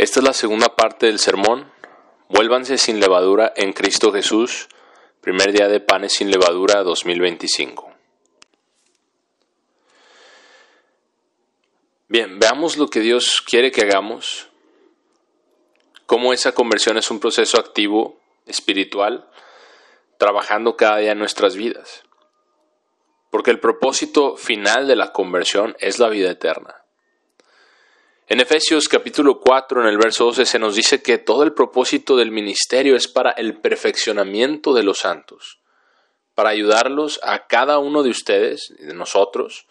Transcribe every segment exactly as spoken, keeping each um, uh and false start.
Esta es la segunda parte del sermón. Vuélvanse sin levadura en Cristo Jesús. Primer día de Panes sin Levadura dos mil veinticinco. Bien, veamos lo que Dios quiere que hagamos. Cómo esa conversión es un proceso activo, espiritual, trabajando cada día en nuestras vidas. Porque el propósito final de la conversión es la vida eterna. En Efesios capítulo cuatro, en el verso doce, se nos dice que todo el propósito del ministerio es para el perfeccionamiento de los santos, para ayudarlos a cada uno de ustedes, de nosotros,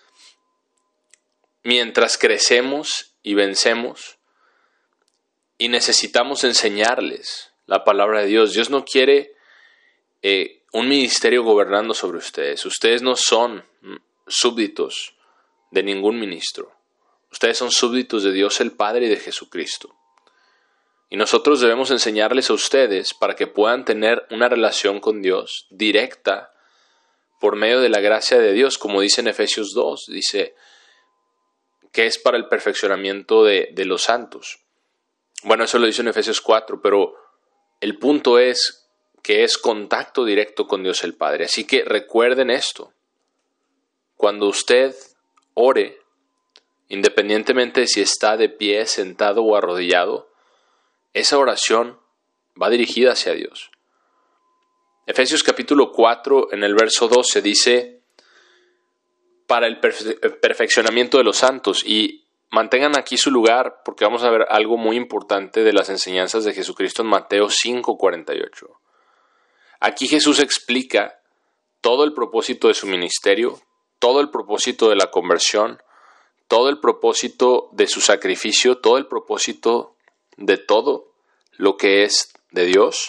mientras crecemos y vencemos y necesitamos enseñarles la palabra de Dios. Dios no quiere eh, un ministerio gobernando sobre ustedes. Ustedes no son súbditos de ningún ministro. Ustedes son súbditos de Dios el Padre y de Jesucristo. Y nosotros debemos enseñarles a ustedes para que puedan tener una relación con Dios directa por medio de la gracia de Dios, como dice en Efesios dos, dice que es para el perfeccionamiento de, de los santos. Bueno, eso lo dice en Efesios cuatro, pero el punto es que es contacto directo con Dios el Padre. Así que recuerden esto. Cuando usted ore, independientemente de si está de pie, sentado o arrodillado, esa oración va dirigida hacia Dios. Efesios capítulo cuatro, en el verso doce, dice, para el perfe- perfeccionamiento de los santos. Y mantengan aquí su lugar, porque vamos a ver algo muy importante de las enseñanzas de Jesucristo en Mateo cinco, cuarenta y ocho. Aquí Jesús explica todo el propósito de su ministerio, todo el propósito de la conversión, todo el propósito de su sacrificio, todo el propósito de todo lo que es de Dios.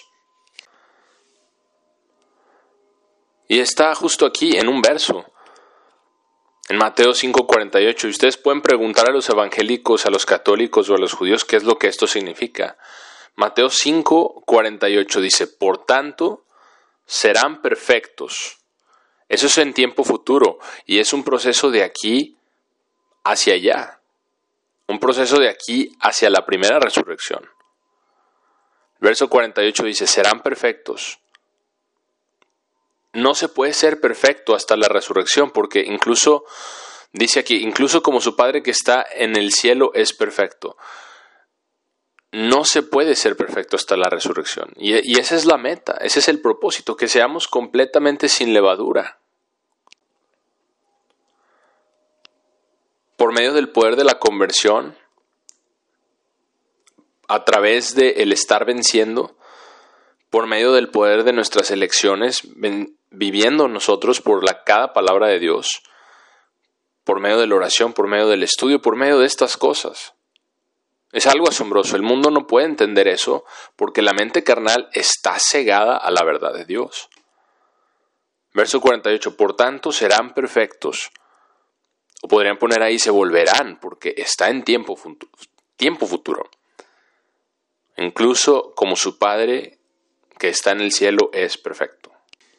Y está justo aquí en un verso, en Mateo cinco, cuarenta y ocho. Y ustedes pueden preguntar a los evangélicos, a los católicos o a los judíos qué es lo que esto significa. Mateo cinco, cuarenta y ocho dice, por tanto, serán perfectos. Eso es en tiempo futuro y es un proceso de aquí hacia allá, un proceso de aquí hacia la primera resurrección. Verso cuarenta y ocho dice, serán perfectos. No se puede ser perfecto hasta la resurrección, porque incluso, dice aquí, incluso como su Padre que está en el cielo es perfecto. No se puede ser perfecto hasta la resurrección. Y, y esa es la meta, ese es el propósito, que seamos completamente sin levadura. Por medio del poder de la conversión, a través de el estar venciendo, por medio del poder de nuestras elecciones, ven, viviendo nosotros por la, cada palabra de Dios, por medio de la oración, por medio del estudio, por medio de estas cosas. Es algo asombroso. El mundo no puede entender eso porque la mente carnal está cegada a la verdad de Dios. Verso cuarenta y ocho, por tanto serán perfectos. O podrían poner ahí, se volverán, porque está en tiempo futuro, tiempo futuro. Incluso como su Padre que está en el cielo es perfecto.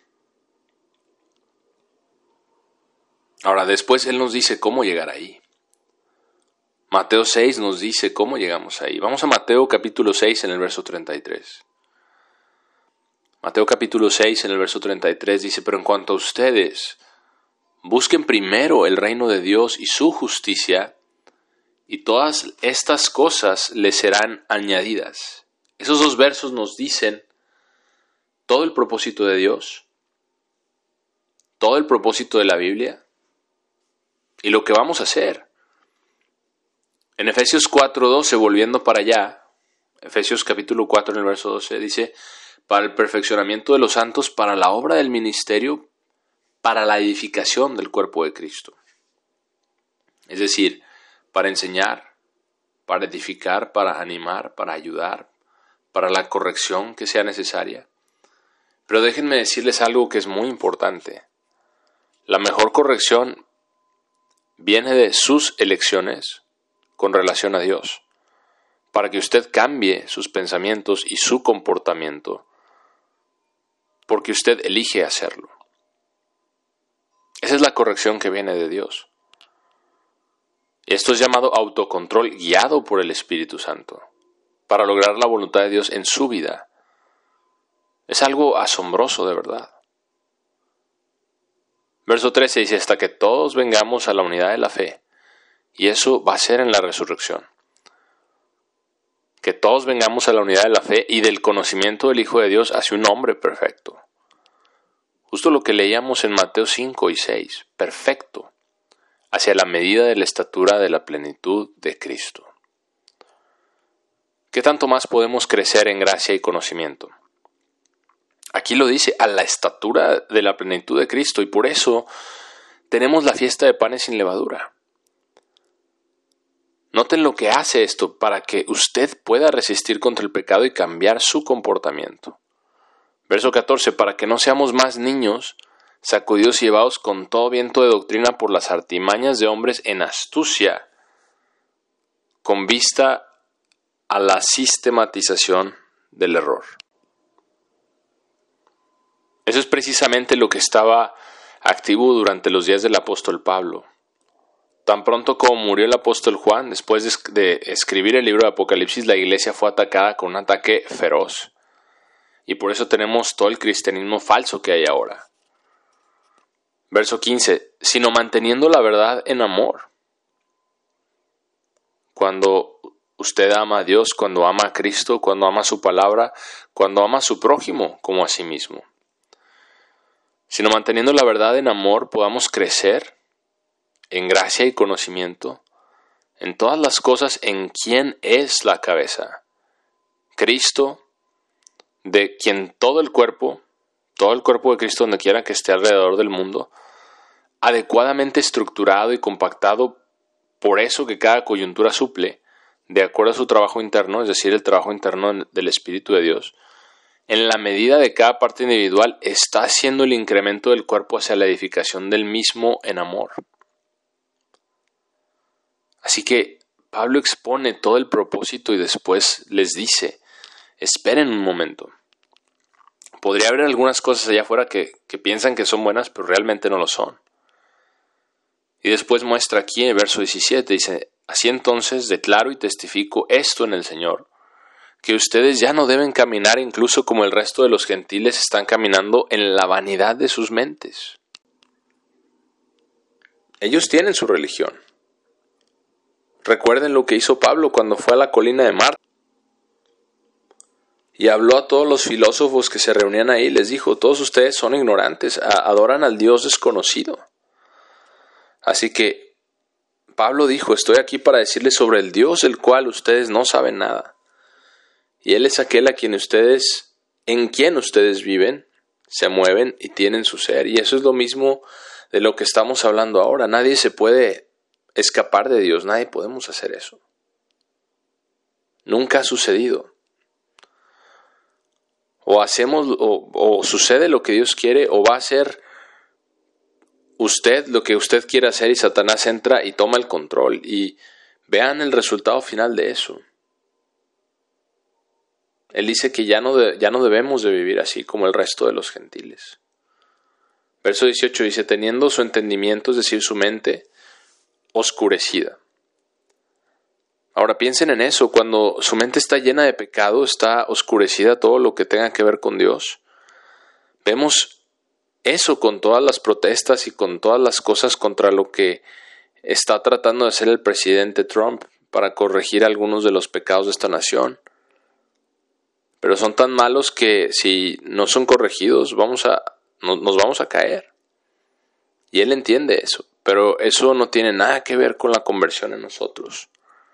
Ahora, después Él nos dice cómo llegar ahí. Mateo seis nos dice cómo llegamos ahí. Vamos a Mateo capítulo seis en el verso treinta y tres. Mateo capítulo seis en el verso treinta y tres dice, pero en cuanto a ustedes, busquen primero el reino de Dios y su justicia, y todas estas cosas les serán añadidas. Esos dos versos nos dicen todo el propósito de Dios, todo el propósito de la Biblia y lo que vamos a hacer. En Efesios cuatro, doce, volviendo para allá, Efesios capítulo cuatro en el verso doce, dice, para el perfeccionamiento de los santos, para la obra del ministerio, para la edificación del cuerpo de Cristo. Es decir, para enseñar, para edificar, para animar, para ayudar, para la corrección que sea necesaria. Pero déjenme decirles algo que es muy importante. La mejor corrección viene de sus elecciones con relación a Dios, para que usted cambie sus pensamientos y su comportamiento, porque usted elige hacerlo. Esa es la corrección que viene de Dios. Esto es llamado autocontrol guiado por el Espíritu Santo. para lograr la voluntad de Dios en su vida. Es algo asombroso de verdad. Verso trece dice, hasta que todos vengamos a la unidad de la fe. Y eso va a ser en la resurrección. Que todos vengamos a la unidad de la fe y del conocimiento del Hijo de Dios hacia un hombre perfecto. Justo lo que leíamos en Mateo cinco y seis. Perfecto. Hacia la medida de la estatura de la plenitud de Cristo. ¿Qué tanto más podemos crecer en gracia y conocimiento? Aquí lo dice, a la estatura de la plenitud de Cristo, y por eso tenemos la fiesta de panes sin levadura. Noten lo que hace esto para que usted pueda resistir contra el pecado y cambiar su comportamiento. Verso catorce, para que no seamos más niños, sacudidos y llevados con todo viento de doctrina por las artimañas de hombres en astucia, con vista a la sistematización del error. Eso es precisamente lo que estaba activo durante los días del apóstol Pablo. Tan pronto como murió el apóstol Juan, después de, de escribir el libro de Apocalipsis, la iglesia fue atacada con un ataque feroz. Y por eso tenemos todo el cristianismo falso que hay ahora. Verso quince, sino manteniendo la verdad en amor. Cuando usted ama a Dios, cuando ama a Cristo, cuando ama su palabra, cuando ama a su prójimo como a sí mismo. Sino manteniendo la verdad en amor, podamos crecer en gracia y conocimiento, en todas las cosas en quien es la cabeza, Cristo, de quien todo el cuerpo, todo el cuerpo de Cristo donde quiera que esté alrededor del mundo, adecuadamente estructurado y compactado, por eso que cada coyuntura suple, de acuerdo a su trabajo interno, es decir, el trabajo interno del Espíritu de Dios, en la medida de cada parte individual está haciendo el incremento del cuerpo hacia la edificación del mismo en amor. Así que Pablo expone todo el propósito y después les dice, esperen un momento. Podría haber algunas cosas allá afuera que, que piensan que son buenas, pero realmente no lo son. Y después muestra aquí en el verso diecisiete, dice, así entonces declaro y testifico esto en el Señor, que ustedes ya no deben caminar incluso como el resto de los gentiles están caminando en la vanidad de sus mentes. Ellos tienen su religión. Recuerden lo que hizo Pablo cuando fue a la colina de Marta y habló a todos los filósofos que se reunían ahí. Les dijo, todos ustedes son ignorantes, adoran al Dios desconocido. Así que Pablo dijo, estoy aquí para decirles sobre el Dios del cual ustedes no saben nada. Y Él es aquel a quien ustedes, en quien ustedes viven, se mueven y tienen su ser. Y eso es lo mismo de lo que estamos hablando ahora. Nadie se puede escapar de Dios, nadie podemos hacer eso. Nunca ha sucedido. O hacemos, o, o sucede lo que Dios quiere, o va a hacer usted lo que usted quiere hacer y Satanás entra y toma el control. Y vean el resultado final de eso. Él dice que ya no, de, ya no debemos de vivir así como el resto de los gentiles. Verso dieciocho dice, teniendo su entendimiento, es decir, su mente, oscurecida. Ahora piensen en eso, cuando su mente está llena de pecado, está oscurecida todo lo que tenga que ver con Dios. Vemos eso con todas las protestas y con todas las cosas contra lo que está tratando de hacer el presidente Trump para corregir algunos de los pecados de esta nación. Pero son tan malos que si no son corregidos vamos a, no, nos vamos a caer. Y él entiende eso, pero eso no tiene nada que ver con la conversión en nosotros.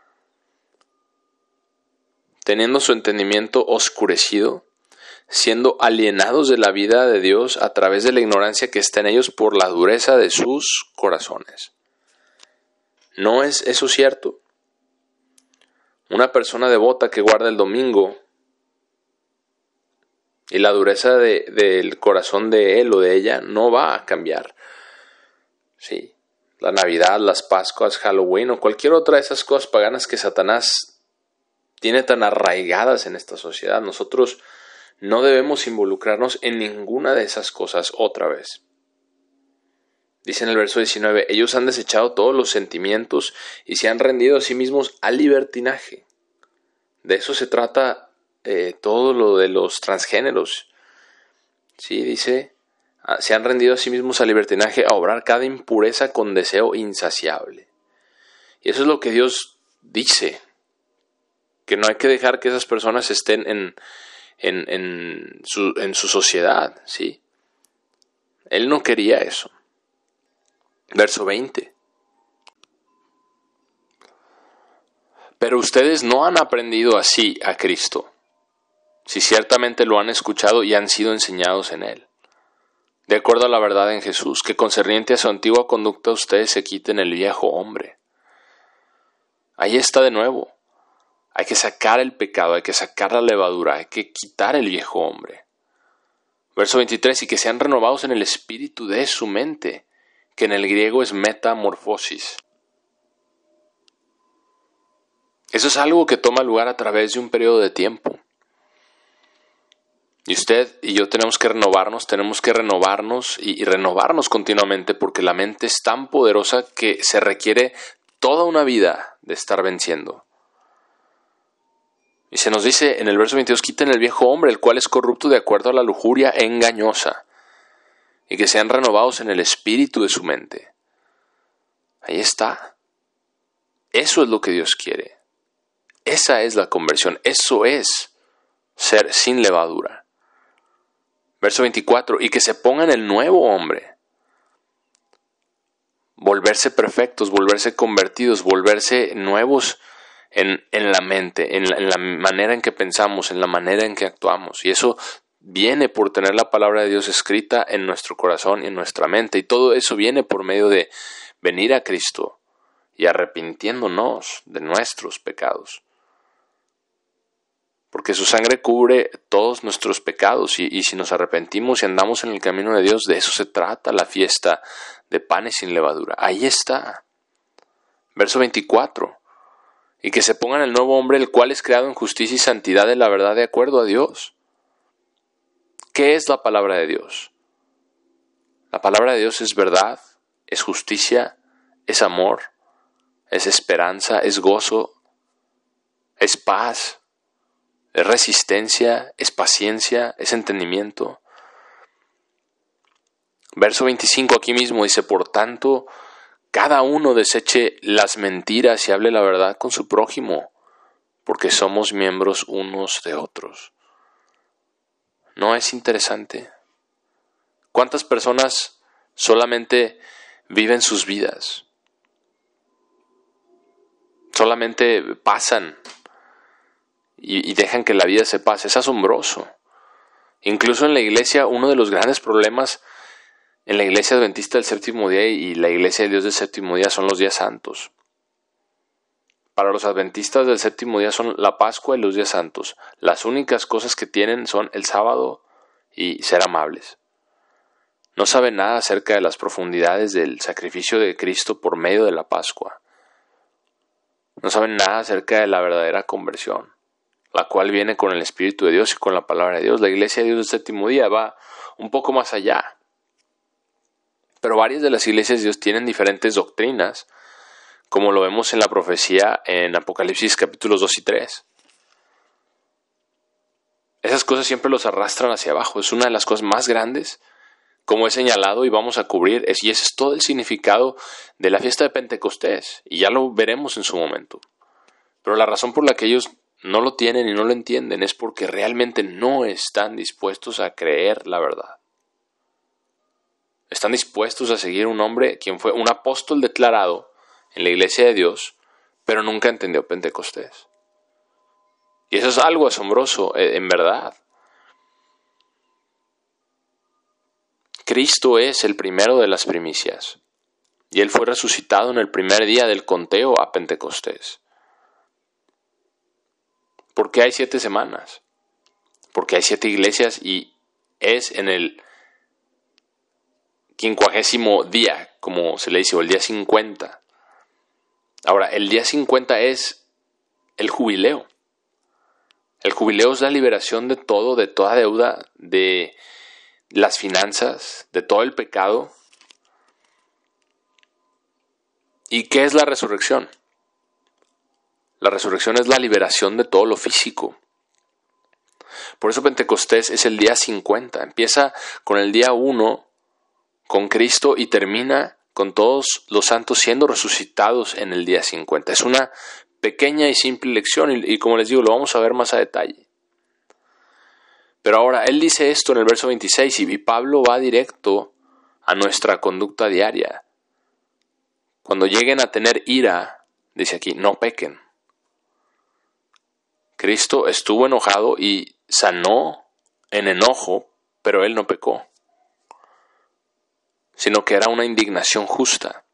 Teniendo su entendimiento oscurecido, siendo alienados de la vida de Dios a través de la ignorancia que está en ellos por la dureza de sus corazones. ¿No es eso cierto? Una persona devota que guarda el domingo y la dureza de, del corazón de él o de ella no va a cambiar. Sí, la Navidad, las Pascuas, Halloween o cualquier otra de esas cosas paganas que Satanás tiene tan arraigadas en esta sociedad. Nosotros no debemos involucrarnos en ninguna de esas cosas otra vez. Dice en el verso diecinueve, ellos han desechado todos los sentimientos y se han rendido a sí mismos al libertinaje. De eso se trata eh, todo lo de los transgéneros. Sí, dice, se han rendido a sí mismos al libertinaje, a obrar cada impureza con deseo insaciable. Y eso es lo que Dios dice, que no hay que dejar que esas personas estén en, en, en, su, en su sociedad, ¿sí? Él no quería eso. Verso veinte. Pero ustedes no han aprendido así a Cristo, si ciertamente lo han escuchado y han sido enseñados en Él, de acuerdo a la verdad en Jesús, que concerniente a su antigua conducta ustedes se quiten el viejo hombre. Ahí está de nuevo. Hay que sacar el pecado, hay que sacar la levadura, hay que quitar el viejo hombre. Verso veintitrés, y que sean renovados en el espíritu de su mente, que en el griego es metamorfosis. Eso es algo que toma lugar a través de un periodo de tiempo. Y usted y yo tenemos que renovarnos, tenemos que renovarnos y, y renovarnos continuamente, porque la mente es tan poderosa que se requiere toda una vida de estar venciendo. Y se nos dice en el verso veintidós, quiten el viejo hombre, el cual es corrupto de acuerdo a la lujuria engañosa, y que sean renovados en el espíritu de su mente. Ahí está. Eso es lo que Dios quiere. Esa es la conversión. Eso es ser sin levadura. Verso veinticuatro, y que se pongan el nuevo hombre. Volverse perfectos, volverse convertidos, volverse nuevos en, en la mente, en la, en la manera en que pensamos, en la manera en que actuamos. Y eso viene por tener la palabra de Dios escrita en nuestro corazón y en nuestra mente. Y todo eso viene por medio de venir a Cristo y arrepintiéndonos de nuestros pecados. Porque su sangre cubre todos nuestros pecados y, y si nos arrepentimos y andamos en el camino de Dios, de eso se trata la fiesta de panes sin levadura. Ahí está. Verso veinticuatro. Y que se pongan el nuevo hombre, el cual es creado en justicia y santidad de la verdad de acuerdo a Dios. ¿Qué es la palabra de Dios? La palabra de Dios es verdad, es justicia, es amor, es esperanza, es gozo, es paz. Es resistencia, es paciencia, es entendimiento. Verso veinticinco aquí mismo dice, por tanto, cada uno deseche las mentiras y hable la verdad con su prójimo, porque somos miembros unos de otros. ¿No es interesante? ¿Cuántas personas solamente viven sus vidas? Solamente pasan Y, y dejan que la vida se pase. Es asombroso. Incluso en la iglesia, uno de los grandes problemas en la iglesia adventista del séptimo día y la iglesia de Dios del séptimo día son los días santos. Para los adventistas del séptimo día son la Pascua y los días santos. Las únicas cosas que tienen son el sábado y ser amables. No saben nada acerca de las profundidades del sacrificio de Cristo por medio de la Pascua. No saben nada acerca de la verdadera conversión, la cual viene con el Espíritu de Dios y con la palabra de Dios. La iglesia de Dios del séptimo día va un poco más allá. Pero varias de las iglesias de Dios tienen diferentes doctrinas, como lo vemos en la profecía en Apocalipsis capítulos dos y tres. Esas cosas siempre los arrastran hacia abajo. Es una de las cosas más grandes, como he señalado y vamos a cubrir, y ese es todo el significado de la fiesta de Pentecostés, y ya lo veremos en su momento. Pero la razón por la que ellos no lo tienen y no lo entienden es porque realmente no están dispuestos a creer la verdad. Están dispuestos a seguir un hombre quien fue un apóstol declarado en la iglesia de Dios, pero nunca entendió Pentecostés. Y eso es algo asombroso, en verdad. Cristo es el primero de las primicias, y Él fue resucitado en el primer día del conteo a Pentecostés. ¿Por qué hay siete semanas? Porque hay siete iglesias y es en el quincuagésimo día, como se le dice, o el día cincuenta. Ahora, el día cincuenta es el jubileo. El jubileo es la liberación de todo, de toda deuda, de las finanzas, de todo el pecado. ¿Y qué es la resurrección? La resurrección es la liberación de todo lo físico. Por eso Pentecostés es el día cincuenta. Empieza con el día uno, con Cristo, y termina con todos los santos siendo resucitados en el día cincuenta. Es una pequeña y simple lección y, y como les digo, lo vamos a ver más a detalle. Pero ahora, él dice esto en el verso veintiséis y Pablo va directo a nuestra conducta diaria. Cuando lleguen a tener ira, dice aquí, no pequen. Cristo estuvo enojado y sanó en enojo, pero él no pecó, sino que era una indignación justa.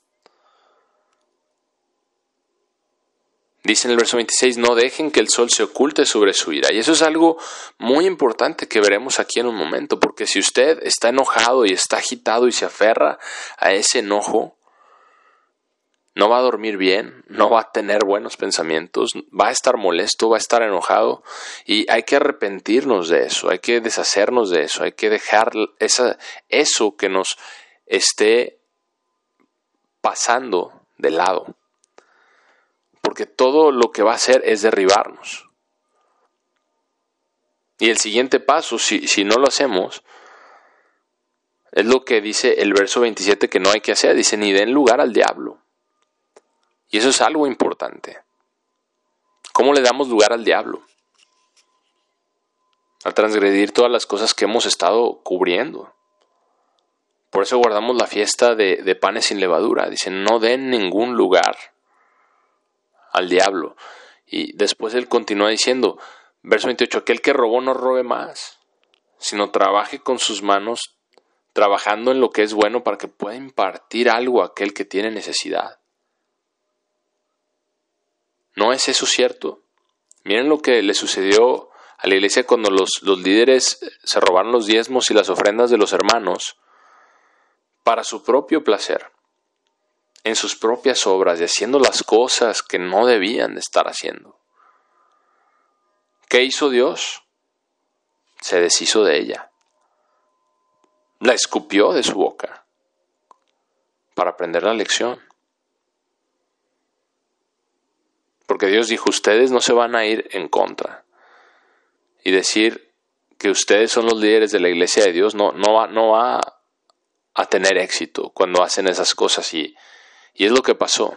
Dice en el verso veintiséis, no dejen que el sol se oculte sobre su ira. Y eso es algo muy importante que veremos aquí en un momento, porque si usted está enojado y está agitado y se aferra a ese enojo, no va a dormir bien, no va a tener buenos pensamientos, va a estar molesto, va a estar enojado, y hay que arrepentirnos de eso, hay que deshacernos de eso, hay que dejar esa, eso que nos esté pasando de lado. Porque todo lo que va a hacer es derribarnos. Y el siguiente paso, si, si no lo hacemos, es lo que dice el verso veintisiete que no hay que hacer. Dice, ni den lugar al diablo. Y eso es algo importante. ¿Cómo le damos lugar al diablo? Al transgredir todas las cosas que hemos estado cubriendo. Por eso guardamos la fiesta de, de panes sin levadura. Dice, no den ningún lugar al diablo. Y después él continúa diciendo, verso veintiocho, aquel que robó no robe más, sino trabaje con sus manos, trabajando en lo que es bueno para que pueda impartir algo a aquel que tiene necesidad. ¿No es eso cierto? Miren lo que le sucedió a la iglesia cuando los, los líderes se robaron los diezmos y las ofrendas de los hermanos para su propio placer, en sus propias obras y haciendo las cosas que no debían de estar haciendo. ¿Qué hizo Dios? Se deshizo de ella. La escupió de su boca para aprender la lección. Porque Dios dijo, ustedes no se van a ir en contra. Y decir que ustedes son los líderes de la iglesia de Dios no, no, va, no va a tener éxito cuando hacen esas cosas. Y, y es lo que pasó.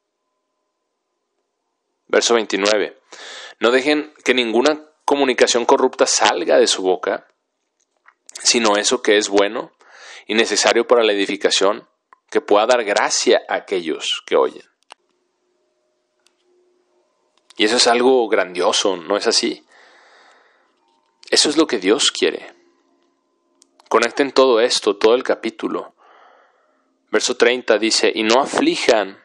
Verso veintinueve. No dejen que ninguna comunicación corrupta salga de su boca, sino eso que es bueno y necesario para la edificación, que pueda dar gracia a aquellos que oyen. Y eso es algo grandioso, ¿no es así? Eso es lo que Dios quiere. Conecten todo esto, todo el capítulo. Verso treinta dice, y no aflijan,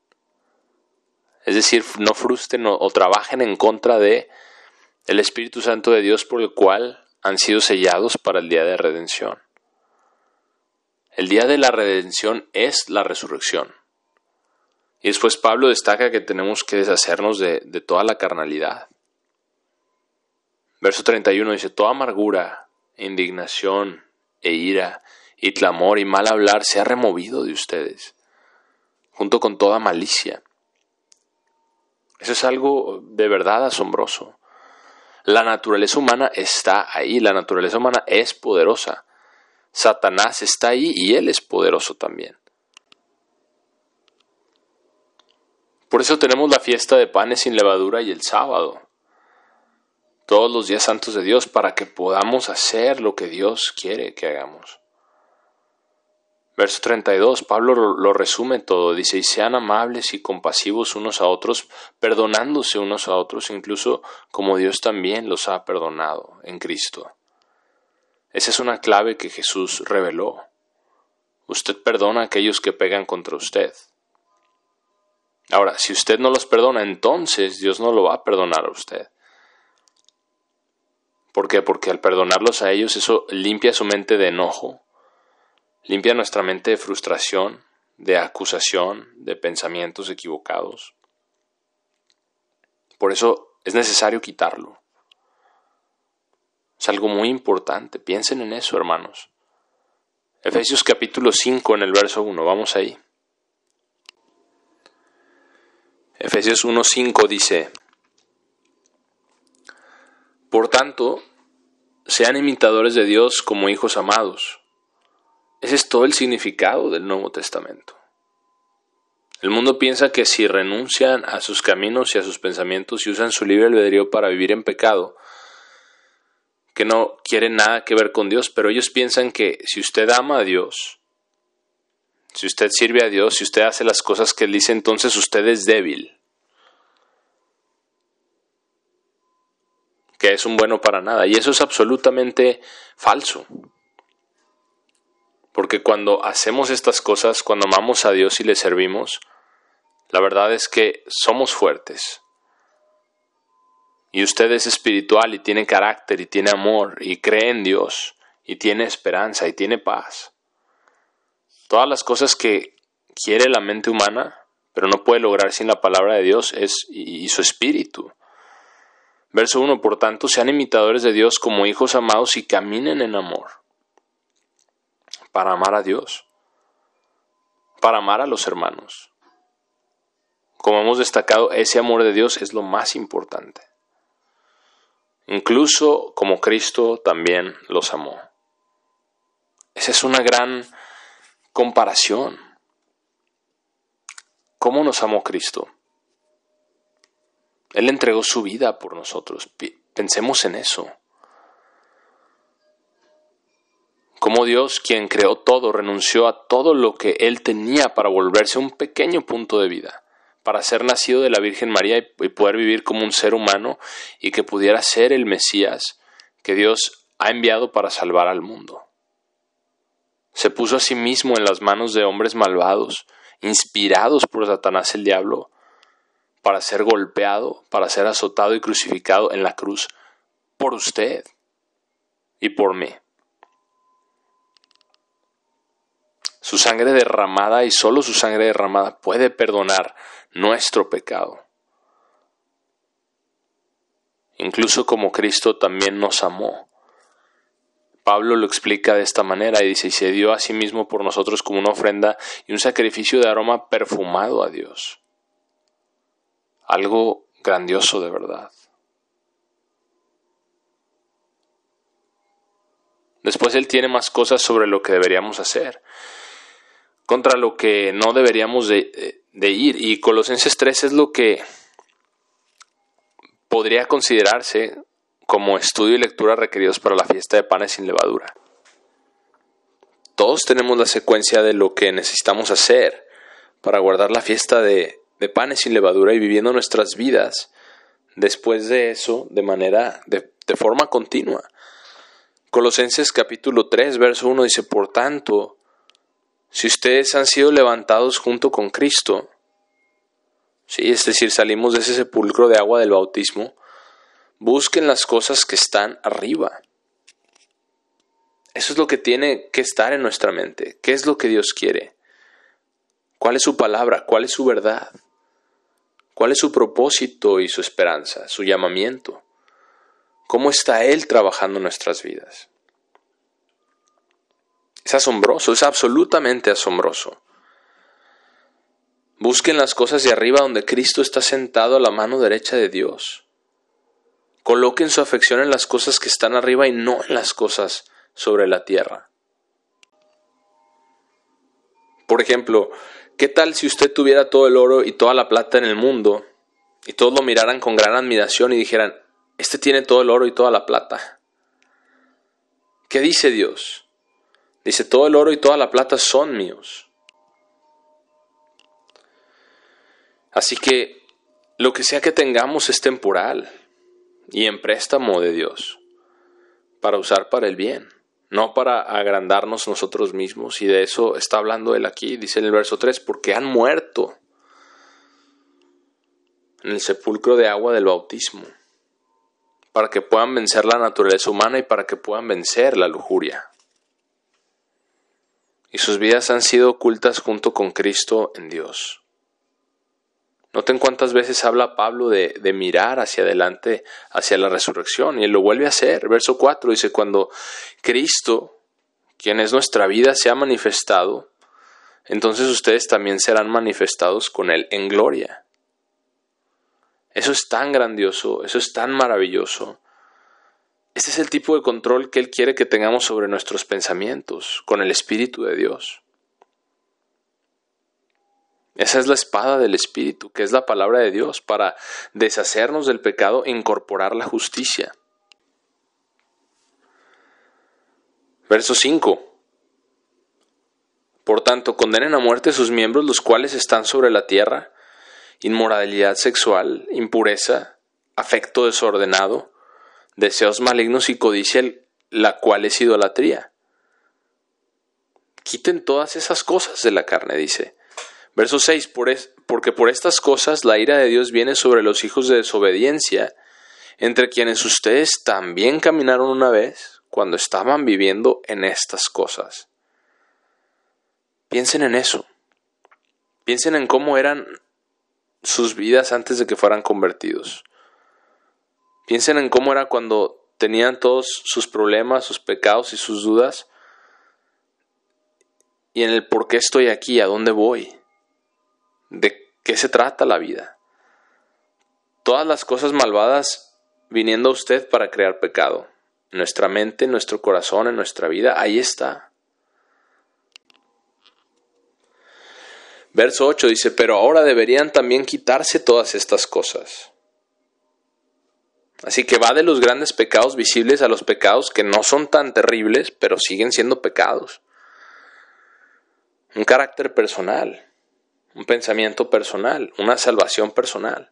es decir, no frustren o, o trabajen en contra de el Espíritu Santo de Dios por el cual han sido sellados para el día de redención. El día de la redención es la resurrección. Y después Pablo destaca que tenemos que deshacernos de, de toda la carnalidad. Verso treinta y uno dice, toda amargura, indignación e ira y clamor y mal hablar se ha removido de ustedes, junto con toda malicia. Eso es algo de verdad asombroso. La naturaleza humana está ahí, la naturaleza humana es poderosa. Satanás está ahí y él es poderoso también. Por eso tenemos la fiesta de panes sin levadura y el sábado, todos los días santos de Dios, para que podamos hacer lo que Dios quiere que hagamos. Verso treinta y dos, Pablo lo resume todo, dice, y sean amables y compasivos unos a otros, perdonándose unos a otros, incluso como Dios también los ha perdonado en Cristo. Esa es una clave que Jesús reveló. Usted perdona a aquellos que pegan contra usted. Ahora, si usted no los perdona, entonces Dios no lo va a perdonar a usted. ¿Por qué? Porque al perdonarlos a ellos, eso limpia su mente de enojo, limpia nuestra mente de frustración, de acusación, de pensamientos equivocados. Por eso es necesario quitarlo. Es algo muy importante. Piensen en eso, hermanos. Efesios capítulo cinco, en el verso uno. Vamos ahí. Efesios uno cinco dice: Por tanto, sean imitadores de Dios como hijos amados. Ese es todo el significado del Nuevo Testamento. El mundo piensa que si renuncian a sus caminos y a sus pensamientos y usan su libre albedrío para vivir en pecado, que no quieren nada que ver con Dios, pero ellos piensan que si usted ama a Dios, si usted sirve a Dios, si usted hace las cosas que Él dice, entonces usted es débil, que es un bueno para nada. Y eso es absolutamente falso. Porque cuando hacemos estas cosas, cuando amamos a Dios y le servimos, la verdad es que somos fuertes. Y usted es espiritual y tiene carácter y tiene amor y cree en Dios y tiene esperanza y tiene paz. Todas las cosas que quiere la mente humana, pero no puede lograr sin la palabra de Dios es, y, y su espíritu. Verso uno, por tanto, sean imitadores de Dios como hijos amados y caminen en amor. Para amar a Dios, para amar a los hermanos. Como hemos destacado, ese amor de Dios es lo más importante. Incluso como Cristo también los amó. Esa es una gran comparación. ¿Cómo nos amó Cristo? Él entregó su vida por nosotros. Pensemos en eso. Como Dios, quien creó todo, renunció a todo lo que Él tenía para volverse un pequeño punto de vida, para ser nacido de la Virgen María y poder vivir como un ser humano y que pudiera ser el Mesías que Dios ha enviado para salvar al mundo. Se puso a sí mismo en las manos de hombres malvados, inspirados por Satanás el diablo, para ser golpeado, para ser azotado y crucificado en la cruz por usted y por mí. Su sangre derramada y solo su sangre derramada puede perdonar nuestro pecado. Incluso como Cristo también nos amó. Pablo lo explica de esta manera y dice, y se dio a sí mismo por nosotros como una ofrenda y un sacrificio de aroma perfumado a Dios. Algo grandioso de verdad. Después él tiene más cosas sobre lo que deberíamos hacer, contra lo que no deberíamos de, de ir. Y Colosenses tres es lo que podría considerarse como estudio y lectura requeridos para la fiesta de panes sin levadura. Todos tenemos la secuencia de lo que necesitamos hacer para guardar la fiesta de, de panes sin levadura y viviendo nuestras vidas después de eso de manera, de, de forma continua. Colosenses capítulo tres, verso uno dice, por tanto, si ustedes han sido levantados junto con Cristo, sí, es decir, salimos de ese sepulcro de agua del bautismo, busquen las cosas que están arriba. Eso es lo que tiene que estar en nuestra mente. ¿Qué es lo que Dios quiere? ¿Cuál es su palabra? ¿Cuál es su verdad? ¿Cuál es su propósito y su esperanza, su llamamiento? ¿Cómo está Él trabajando en nuestras vidas? Es asombroso, es absolutamente asombroso. Busquen las cosas de arriba donde Cristo está sentado a la mano derecha de Dios. Coloquen su afección en las cosas que están arriba y no en las cosas sobre la tierra. Por ejemplo, ¿qué tal si usted tuviera todo el oro y toda la plata en el mundo y todos lo miraran con gran admiración y dijeran, este tiene todo el oro y toda la plata? ¿Qué dice Dios? Dice, todo el oro y toda la plata son míos. Así que lo que sea que tengamos es temporal y en préstamo de Dios para usar para el bien, no para agrandarnos nosotros mismos. Y de eso está hablando él aquí, dice en el verso tres, porque han muerto en el sepulcro de agua del bautismo, para que puedan vencer la naturaleza humana y para que puedan vencer la lujuria. Y sus vidas han sido ocultas junto con Cristo en Dios. Noten cuántas veces habla Pablo de, de mirar hacia adelante, hacia la resurrección, y él lo vuelve a hacer. Verso cuatro dice, cuando Cristo, quien es nuestra vida, se ha manifestado, entonces ustedes también serán manifestados con Él en gloria. Eso es tan grandioso, eso es tan maravilloso. Este es el tipo de control que Él quiere que tengamos sobre nuestros pensamientos, con el Espíritu de Dios. Esa es la espada del Espíritu, que es la palabra de Dios, para deshacernos del pecado e incorporar la justicia. Verso cinco. Por tanto, condenen a muerte sus miembros, los cuales están sobre la tierra: inmoralidad sexual, impureza, afecto desordenado, deseos malignos y codicia, la cual es idolatría. Quiten todas esas cosas de la carne, dice. Verso seis, por es, porque por estas cosas la ira de Dios viene sobre los hijos de desobediencia, entre quienes ustedes también caminaron una vez cuando estaban viviendo en estas cosas. Piensen en eso. Piensen en cómo eran sus vidas antes de que fueran convertidos. Piensen en cómo era cuando tenían todos sus problemas, sus pecados y sus dudas, y en el por qué estoy aquí, a dónde voy, de qué se trata la vida. Todas las cosas malvadas viniendo a usted para crear pecado. En nuestra mente, en nuestro corazón, en nuestra vida, ahí está. Verso ocho dice, pero ahora deberían también quitarse todas estas cosas. Así que va de los grandes pecados visibles a los pecados que no son tan terribles, pero siguen siendo pecados. Un carácter personal, un pensamiento personal, una salvación personal.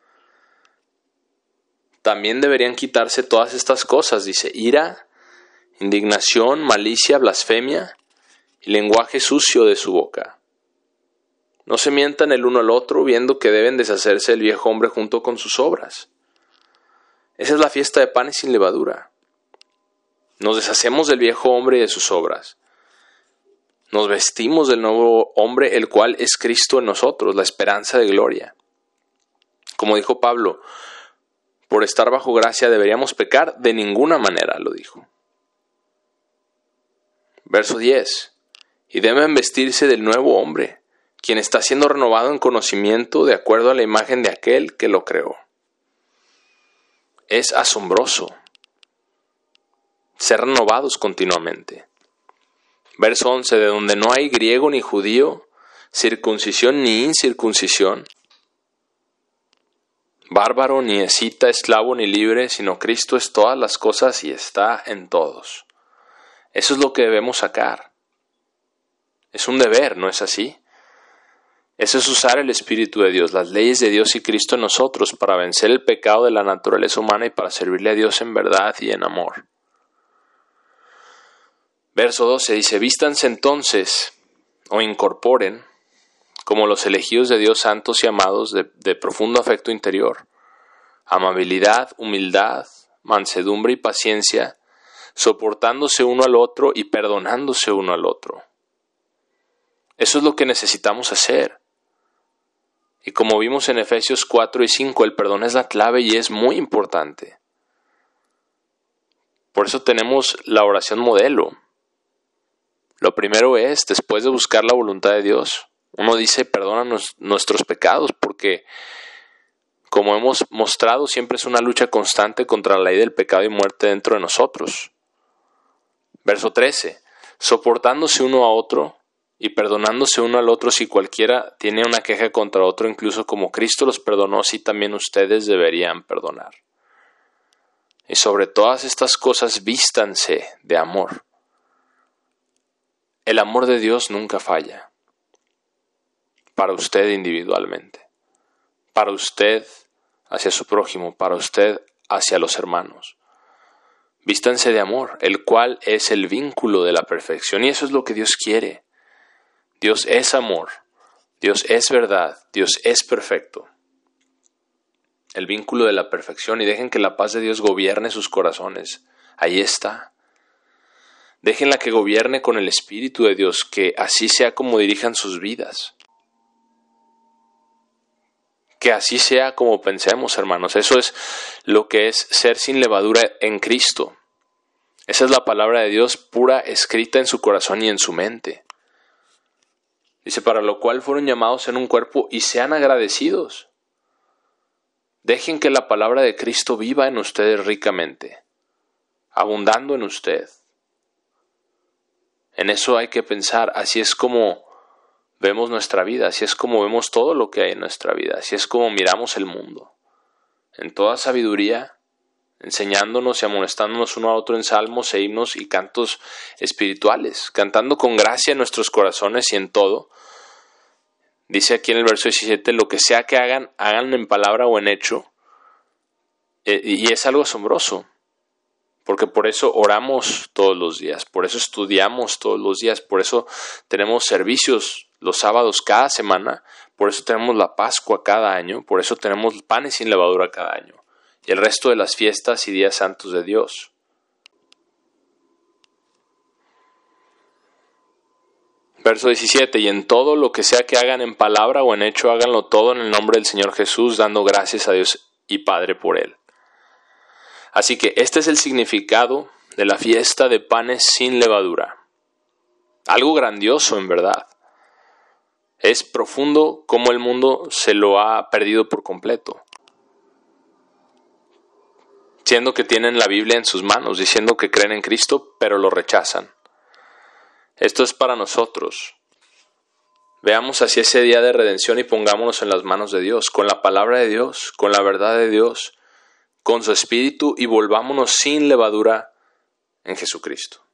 También deberían quitarse todas estas cosas, dice, ira, indignación, malicia, blasfemia y lenguaje sucio de su boca. No se mientan el uno al otro, viendo que deben deshacerse del viejo hombre junto con sus obras. Esa es la fiesta de panes sin levadura. Nos deshacemos del viejo hombre y de sus obras. Nos vestimos del nuevo hombre, el cual es Cristo en nosotros, la esperanza de gloria. Como dijo Pablo, por estar bajo gracia deberíamos pecar, de ninguna manera, lo dijo. Verso diez. Y deben vestirse del nuevo hombre, quien está siendo renovado en conocimiento de acuerdo a la imagen de aquel que lo creó. Es asombroso ser renovados continuamente. Verso once, de donde no hay griego ni judío, circuncisión ni incircuncisión, bárbaro ni escita, esclavo ni libre, sino Cristo es todas las cosas y está en todos. Eso es lo que debemos sacar. Es un deber, ¿no es así? Eso es usar el Espíritu de Dios, las leyes de Dios y Cristo en nosotros para vencer el pecado de la naturaleza humana y para servirle a Dios en verdad y en amor. Verso doce dice, vístanse entonces o incorporen como los elegidos de Dios santos y amados de, de profundo afecto interior, amabilidad, humildad, mansedumbre y paciencia, soportándose uno al otro y perdonándose uno al otro. Eso es lo que necesitamos hacer. Y como vimos en Efesios cuatro y cinco, el perdón es la clave y es muy importante. Por eso tenemos la oración modelo. Lo primero es, después de buscar la voluntad de Dios, uno dice, perdónanos nuestros pecados, porque como hemos mostrado, siempre es una lucha constante contra la ley del pecado y muerte dentro de nosotros. Verso trece, soportándose uno a otro y perdonándose uno al otro si cualquiera tiene una queja contra otro, incluso como Cristo los perdonó, así también ustedes deberían perdonar. Y sobre todas estas cosas vístanse de amor. El amor de Dios nunca falla. Para usted individualmente. Para usted hacia su prójimo. Para usted hacia los hermanos. Vístanse de amor, el cual es el vínculo de la perfección. Y eso es lo que Dios quiere. Dios es amor. Dios es verdad. Dios es perfecto. El vínculo de la perfección. Y dejen que la paz de Dios gobierne sus corazones. Ahí está. Déjenla que gobierne con el Espíritu de Dios, que así sea como dirijan sus vidas. Que así sea como pensemos, hermanos. Eso es lo que es ser sin levadura en Cristo. Esa es la palabra de Dios pura, escrita en su corazón y en su mente. Dice, para lo cual fueron llamados en un cuerpo y sean agradecidos. Dejen que la palabra de Cristo viva en ustedes ricamente, abundando en usted. En eso hay que pensar, así es como vemos nuestra vida, así es como vemos todo lo que hay en nuestra vida, así es como miramos el mundo. En toda sabiduría, enseñándonos y amonestándonos uno a otro en salmos e himnos y cantos espirituales, cantando con gracia en nuestros corazones y en todo. Dice aquí en el verso diecisiete, lo que sea que hagan, hagan en palabra o en hecho. Eh, y es algo asombroso, porque por eso oramos todos los días, por eso estudiamos todos los días, por eso tenemos servicios los sábados cada semana, por eso tenemos la Pascua cada año, por eso tenemos panes sin levadura cada año, y el resto de las fiestas y días santos de Dios. Verso diecisiete, y en todo lo que sea que hagan en palabra o en hecho, háganlo todo en el nombre del Señor Jesús, dando gracias a Dios y Padre por Él. Así que este es el significado de la fiesta de panes sin levadura. Algo grandioso en verdad. Es profundo cómo el mundo se lo ha perdido por completo. Siendo que tienen la Biblia en sus manos, diciendo que creen en Cristo, pero lo rechazan. Esto es para nosotros. Veamos hacia ese día de redención y pongámonos en las manos de Dios, con la palabra de Dios, con la verdad de Dios, con su Espíritu, y volvámonos sin levadura en Jesucristo.